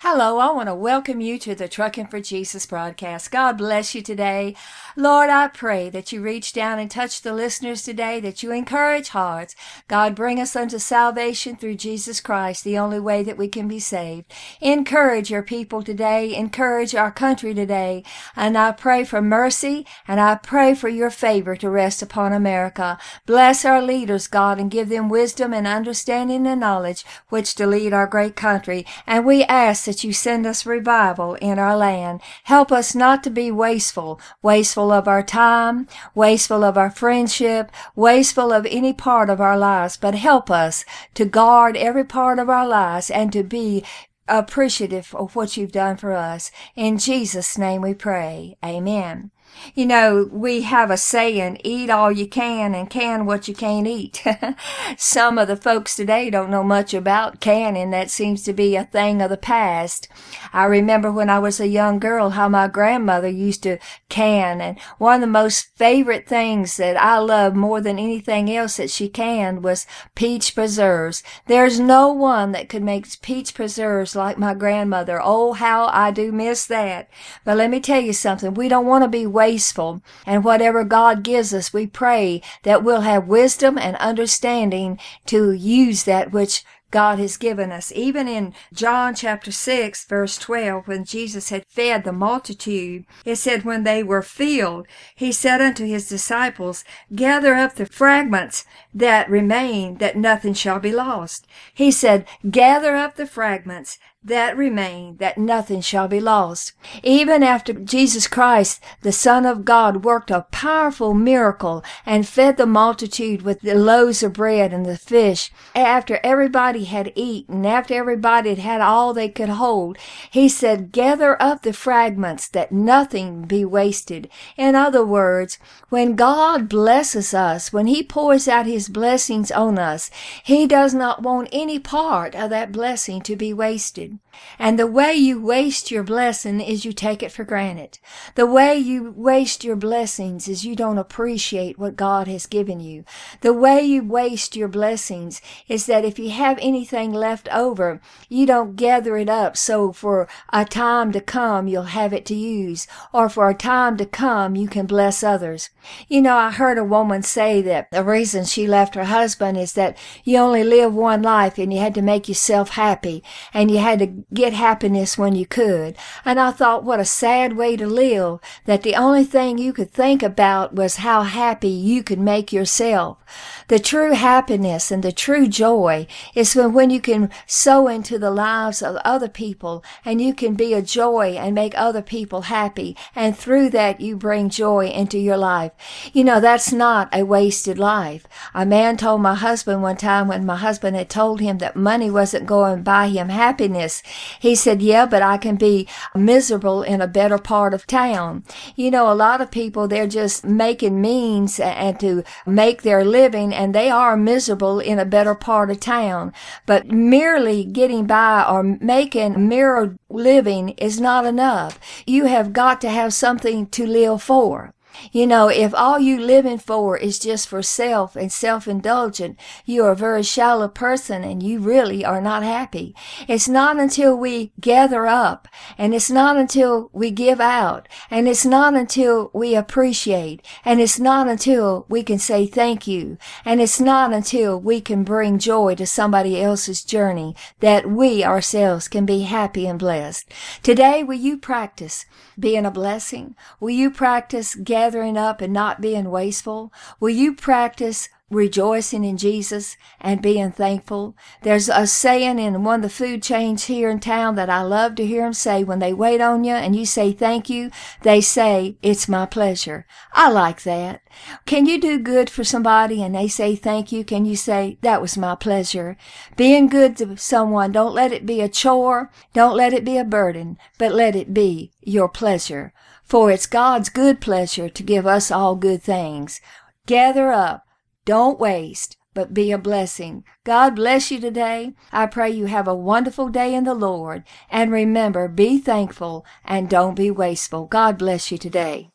Hello, I want to welcome you to the Trucking for Jesus broadcast. God bless you today. Lord, I pray that you reach down and touch the listeners today, that you encourage hearts. God, bring us unto salvation through Jesus Christ, the only way that we can be saved. Encourage your people today. Encourage our country today. And I pray for mercy, and I pray for your favor to rest upon America. Bless our leaders, God, and give them wisdom and understanding and knowledge which to lead our great country. And we ask that you send us revival in our land. Help us not to be wasteful of our time, wasteful of our friendship, wasteful of any part of our lives, but help us to guard every part of our lives and to be appreciative of what you've done for us. In Jesus' name we pray. Amen. You know, we have a saying, eat all you can and can what you can't eat. Some of the folks today don't know much about canning. That seems to be a thing of the past. I remember when I was a young girl how my grandmother used to can, and one of the most favorite things that I loved more than anything else that she canned was peach preserves. There's no one that could make peach preserves like my grandmother. Oh, how I do miss that. But let me tell you something. We don't want to be wasteful, and whatever God gives us, we pray that we'll have wisdom and understanding to use that which God has given us. Even in John chapter 6, verse 12, when Jesus had fed the multitude, it said, when they were filled, he said unto his disciples, gather up the fragments that remain, that nothing shall be lost. He said, gather up the fragments that remain, that nothing shall be lost. Even after Jesus Christ, the Son of God, worked a powerful miracle and fed the multitude with the loaves of bread and the fish, after everybody had eaten, after everybody had had all they could hold, he said, gather up the fragments that nothing be wasted. In other words, when God blesses us, when he pours out his blessings on us, he does not want any part of that blessing to be wasted. And the way you waste your blessing is you take it for granted. The way you waste your blessings is you don't appreciate what God has given you. The way you waste your blessings is that if you have anything left over, you don't gather it up so for a time to come you'll have it to use, or for a time to come you can bless others. You know, I heard a woman say that the reason she left her husband is that you only live one life and you had to make yourself happy, and you had to get happiness when you could. And I thought, what a sad way to live, that the only thing you could think about was how happy you could make yourself. The true happiness and the true joy is when you can sow into the lives of other people, and you can be a joy and make other people happy, and through that you bring joy into your life. You know, that's not a wasted life. A man told my husband one time, when my husband had told him that money wasn't going to buy him happiness, he said, yeah, but I can be miserable in a better part of town. You know, a lot of people, they're just making means and to make their living, and they are miserable in a better part of town. But merely getting by or making a mere living is not enough. You have got to have something to live for. You know, if all you living for is just for self and self-indulgent, you are a very shallow person and you really are not happy. It's not until we gather up, and it's not until we give out, and it's not until we appreciate, and it's not until we can say thank you, and it's not until we can bring joy to somebody else's journey that we ourselves can be happy and blessed. Today, will you practice being a blessing? Will you practice gathering up and not being wasteful? Will you practice rejoicing in Jesus and being thankful? There's a saying in one of the food chains here in town that I love to hear them say when they wait on you and you say thank you, they say, it's my pleasure. I like that. Can you do good for somebody and they say thank you? Can you say, that was my pleasure? Being good to someone, don't let it be a chore, don't let it be a burden, but let it be your pleasure. For it's God's good pleasure to give us all good things. Gather up. Don't waste, but be a blessing. God bless you today. I pray you have a wonderful day in the Lord. And remember, be thankful and don't be wasteful. God bless you today.